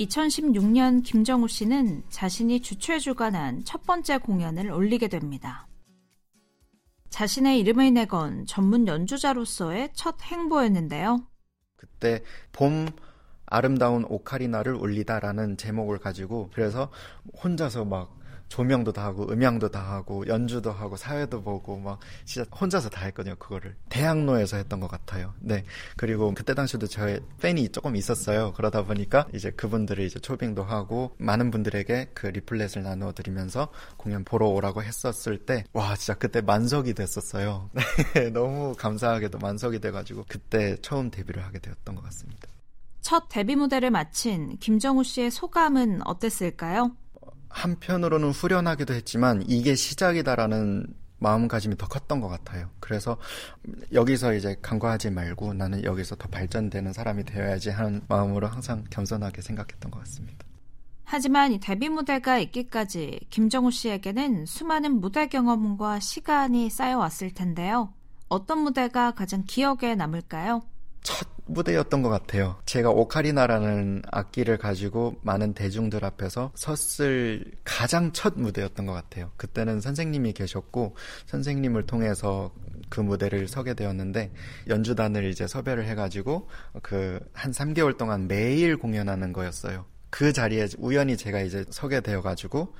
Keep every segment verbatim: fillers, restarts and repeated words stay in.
이천십육 년 김정우 씨는 자신이 주최 주관한 첫 번째 공연을 올리게 됩니다. 자신의 이름을 내건 전문 연주자로서의 첫 행보였는데요. 그때 봄 아름다운 오카리나를 울리다라는 제목을 가지고 그래서 혼자서 막 조명도 다 하고 음향도 다 하고 연주도 하고 사회도 보고 막 진짜 혼자서 다 했거든요. 그거를 대학로에서 했던 것 같아요. 네. 그리고 그때 당시도 저의 팬이 조금 있었어요. 그러다 보니까 이제 그분들을 이제 초빙도 하고 많은 분들에게 그 리플렛을 나눠드리면서 공연 보러 오라고 했었을 때 와 진짜 그때 만석이 됐었어요. 네. 너무 감사하게도 만석이 돼가지고 그때 처음 데뷔를 하게 되었던 것 같습니다. 첫 데뷔 무대를 마친 김정우 씨의 소감은 어땠을까요? 한편으로는 후련하기도 했지만 이게 시작이다라는 마음가짐이 더 컸던 것 같아요. 그래서 여기서 이제 간과하지 말고 나는 여기서 더 발전되는 사람이 되어야지 하는 마음으로 항상 겸손하게 생각했던 것 같습니다. 하지만 이 데뷔 무대가 있기까지 김정우 씨에게는 수많은 무대 경험과 시간이 쌓여왔을 텐데요. 어떤 무대가 가장 기억에 남을까요? 첫 무대였던 것 같아요. 제가 오카리나라는 악기를 가지고 많은 대중들 앞에서 섰을 가장 첫 무대였던 것 같아요. 그때는 선생님이 계셨고 선생님을 통해서 그 무대를 서게 되었는데 연주단을 이제 섭외를 해가지고 그 한 삼 개월 동안 매일 공연하는 거였어요. 그 자리에 우연히 제가 이제 서게 되어가지고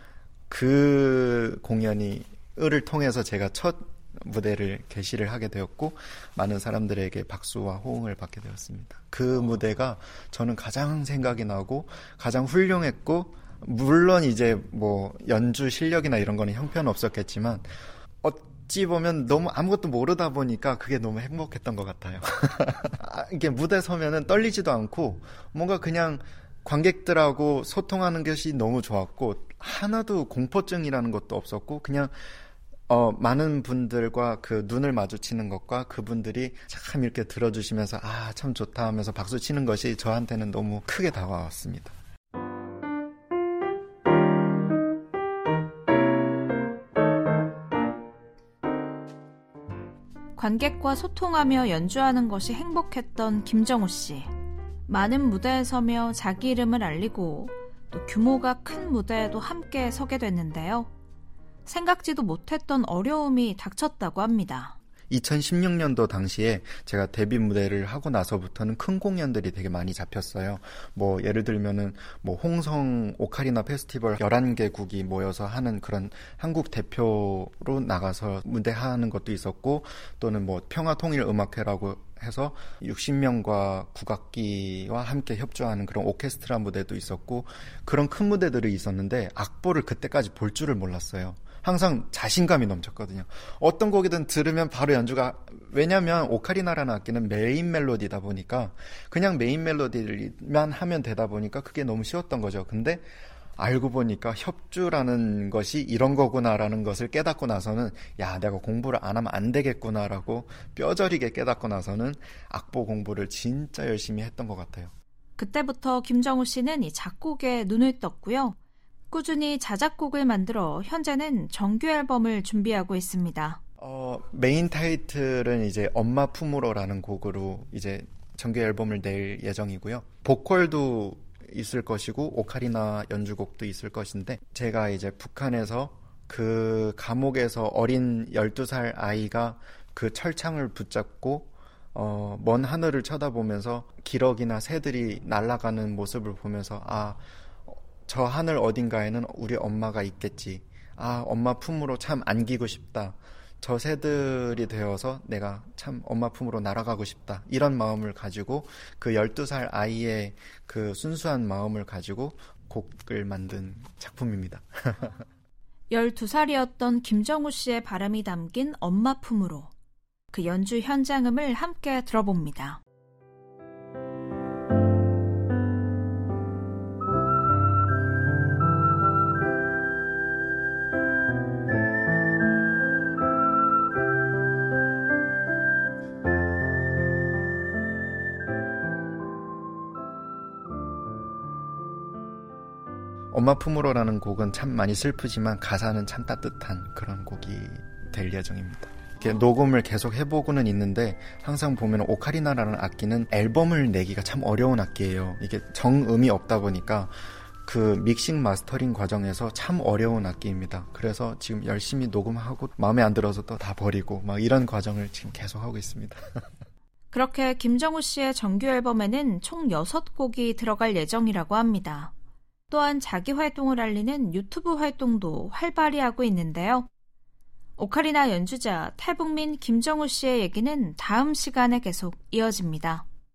그 공연이 을을 통해서 제가 첫 무대를 개시를 하게 되었고 많은 사람들에게 박수와 호응을 받게 되었습니다. 그 무대가 저는 가장 생각이 나고 가장 훌륭했고 물론 이제 뭐 연주 실력이나 이런 거는 형편없었겠지만 어찌 보면 너무 아무것도 모르다 보니까 그게 너무 행복했던 것 같아요. 이게 무대 서면은 떨리지도 않고 뭔가 그냥 관객들하고 소통하는 것이 너무 좋았고 하나도 공포증이라는 것도 없었고 그냥 어, 많은 분들과 그 눈을 마주치는 것과 그분들이 참 이렇게 들어주시면서 아, 참 좋다 하면서 박수 치는 것이 저한테는 너무 크게 다가왔습니다. 관객과 소통하며 연주하는 것이 행복했던 김정우 씨. 많은 무대에 서며 자기 이름을 알리고 또 규모가 큰 무대에도 함께 서게 됐는데요. 생각지도 못했던 어려움이 닥쳤다고 합니다. 이천십육 년도 당시에 제가 데뷔 무대를 하고 나서부터는 큰 공연들이 되게 많이 잡혔어요. 뭐 예를 들면은 뭐 홍성 오카리나 페스티벌 열한 개국이 모여서 하는 그런 한국 대표로 나가서 무대하는 것도 있었고 또는 뭐 평화통일음악회라고 해서 육십 명과 국악기와 함께 협조하는 그런 오케스트라 무대도 있었고 그런 큰 무대들이 있었는데 악보를 그때까지 볼 줄을 몰랐어요. 항상 자신감이 넘쳤거든요. 어떤 곡이든 들으면 바로 연주가 왜냐하면 오카리나라는 악기는 메인 멜로디다 보니까 그냥 메인 멜로디만 하면 되다 보니까 그게 너무 쉬웠던 거죠. 근데 알고 보니까 협주라는 것이 이런 거구나라는 것을 깨닫고 나서는 야 내가 공부를 안 하면 안 되겠구나라고 뼈저리게 깨닫고 나서는 악보 공부를 진짜 열심히 했던 것 같아요. 그때부터 김정우 씨는 이 작곡에 눈을 떴고요. 꾸준히 자작곡을 만들어 현재는 정규 앨범을 준비하고 있습니다. 어, 메인 타이틀은 이제 엄마 품으로라는 곡으로 이제 정규 앨범을 낼 예정이고요. 보컬도 있을 것이고 오카리나 연주곡도 있을 것인데 제가 이제 북한에서 그 감옥에서 어린 열두 살 아이가 그 철창을 붙잡고 어, 먼 하늘을 쳐다보면서 기러기나 새들이 날아가는 모습을 보면서 아, 저 하늘 어딘가에는 우리 엄마가 있겠지. 아, 엄마 품으로 참 안기고 싶다. 저 새들이 되어서 내가 참 엄마 품으로 날아가고 싶다. 이런 마음을 가지고 그 열두 살 아이의 그 순수한 마음을 가지고 곡을 만든 작품입니다. 열두 살이었던 김정우 씨의 바람이 담긴 엄마 품으로 그 연주 현장음을 함께 들어봅니다. 엄마 품으로라는 곡은 참 많이 슬프지만 가사는 참 따뜻한 그런 곡이 될 예정입니다. 이렇게 녹음을 계속 해보고는 있는데 항상 보면 오카리나라는 악기는 앨범을 내기가 참 어려운 악기예요. 이게 정음이 없다 보니까 그 믹싱 마스터링 과정에서 참 어려운 악기입니다. 그래서 지금 열심히 녹음하고 마음에 안 들어서 또 다 버리고 막 이런 과정을 지금 계속 하고 있습니다. 그렇게 김정우 씨의 정규 앨범에는 총 여섯 곡이 들어갈 예정이라고 합니다. 또한 자기 활동을 알리는 유튜브 활동도 활발히 하고 있는데요. 오카리나 연주자 탈북민 김정우 씨의 얘기는 다음 시간에 계속 이어집니다.